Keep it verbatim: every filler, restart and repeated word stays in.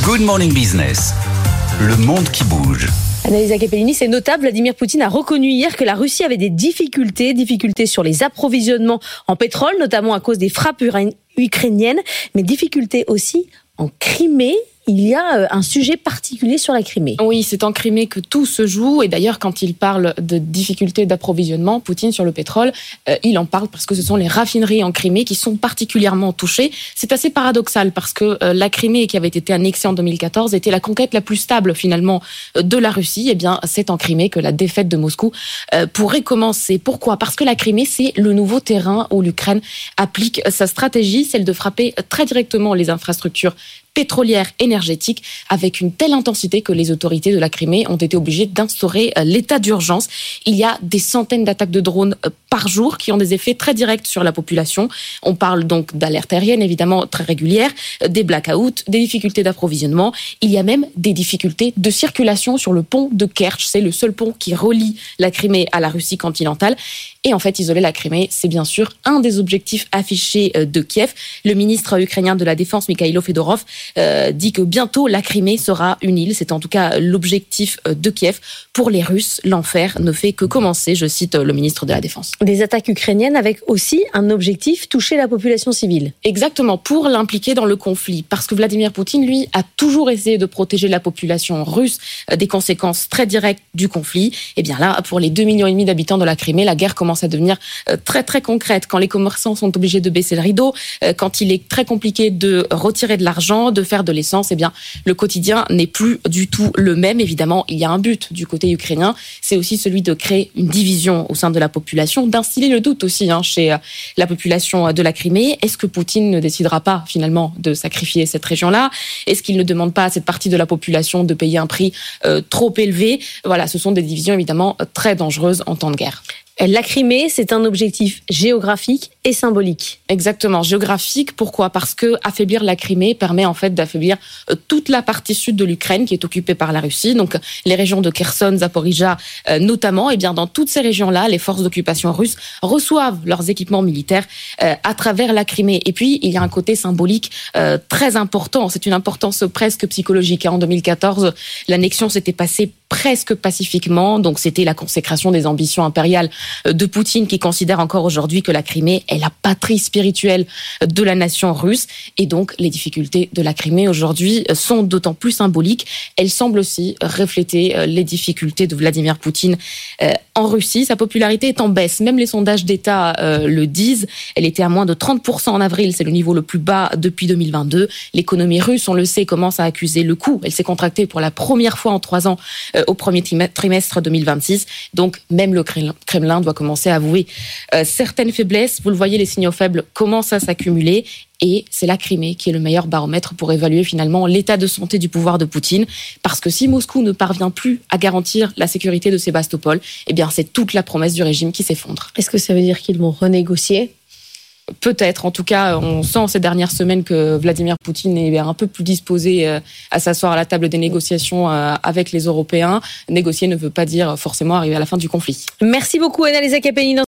Good Morning Business, le monde qui bouge. Annalisa Capellini, c'est notable. Vladimir Poutine a reconnu hier que la Russie avait des difficultés, difficultés sur les approvisionnements en pétrole, notamment à cause des frappes ukrainiennes, mais difficultés aussi en Crimée. Il y a un sujet particulier sur la Crimée. Oui, c'est en Crimée que tout se joue. Et d'ailleurs, quand il parle de difficultés d'approvisionnement, Poutine, sur le pétrole, euh, il en parle parce que ce sont les raffineries en Crimée qui sont particulièrement touchées. C'est assez paradoxal parce que euh, la Crimée, qui avait été annexée en deux mille quatorze, était la conquête la plus stable, finalement, de la Russie. Eh bien, c'est en Crimée que la défaite de Moscou euh, pourrait commencer. Pourquoi ? Parce que la Crimée, c'est le nouveau terrain où l'Ukraine applique sa stratégie, celle de frapper très directement les infrastructures pétrolière énergétique avec une telle intensité que les autorités de la Crimée ont été obligées d'instaurer l'état d'urgence. Il y a des centaines d'attaques de drones par jour qui ont des effets très directs sur la population. On parle donc d'alertes aériennes évidemment très régulières, des blackouts, des difficultés d'approvisionnement. Il y a même des difficultés de circulation sur le pont de Kerch. C'est le seul pont qui relie la Crimée à la Russie continentale. Et en fait, isoler la Crimée, c'est bien sûr un des objectifs affichés de Kiev. Le ministre ukrainien de la Défense, Mikhailo Fedorov, euh, dit que bientôt la Crimée sera une île. C'est en tout cas l'objectif de Kiev. Pour les Russes, l'enfer ne fait que commencer, je cite le ministre de la Défense. Des attaques ukrainiennes avec aussi un objectif, toucher la population civile. Exactement, pour l'impliquer dans le conflit. Parce que Vladimir Poutine, lui, a toujours essayé de protéger la population russe des conséquences très directes du conflit. Et bien là, pour les deux millions et demi d'habitants de la Crimée, la guerre commence à devenir très très concrète. Quand les commerçants sont obligés de baisser le rideau, quand il est très compliqué de retirer de l'argent, de faire de l'essence, eh bien le quotidien n'est plus du tout le même. Évidemment, il y a un but du côté ukrainien, c'est aussi celui de créer une division au sein de la population, d'instiller le doute aussi hein, chez la population de la Crimée. Est-ce que Poutine ne décidera pas finalement de sacrifier cette région-là ? Est-ce qu'il ne demande pas à cette partie de la population de payer un prix euh, trop élevé ? Voilà, ce sont des divisions évidemment très dangereuses en temps de guerre. La Crimée, c'est un objectif géographique et symbolique. Exactement, géographique. Pourquoi ? Parce que affaiblir la Crimée permet en fait d'affaiblir toute la partie sud de l'Ukraine qui est occupée par la Russie. Donc les régions de Kherson, Zaporijia euh, notamment. Et bien dans toutes ces régions-là, les forces d'occupation russes reçoivent leurs équipements militaires euh, à travers la Crimée. Et puis il y a un côté symbolique euh, très important. C'est une importance presque psychologique. En deux mille quatorze, l'annexion s'était passée presque pacifiquement. Donc c'était la consécration des ambitions impériales de Poutine qui considère encore aujourd'hui que la Crimée est la patrie spirituelle de la nation russe. Et donc les difficultés de la Crimée aujourd'hui sont d'autant plus symboliques. Elles semblent aussi refléter les difficultés de Vladimir Poutine en Russie. Sa popularité est en baisse. Même les sondages d'État le disent. Elle était à moins de trente pour cent en avril. C'est le niveau le plus bas depuis deux mille vingt-deux. L'économie russe, on le sait, commence à accuser le coup. Elle s'est contractée pour la première fois en trois ans au premier trimestre deux mille vingt-six. Donc, même le Kremlin doit commencer à avouer euh, certaines faiblesses. Vous le voyez, les signaux faibles commencent à s'accumuler. Et c'est la Crimée qui est le meilleur baromètre pour évaluer finalement l'état de santé du pouvoir de Poutine. Parce que si Moscou ne parvient plus à garantir la sécurité de Sébastopol, eh bien, c'est toute la promesse du régime qui s'effondre. Est-ce que ça veut dire qu'ils vont renégocier ? Peut-être. En tout cas, on sent ces dernières semaines que Vladimir Poutine est un peu plus disposé à s'asseoir à la table des négociations avec les Européens. Négocier ne veut pas dire forcément arriver à la fin du conflit. Merci beaucoup, Annalisa Capellini.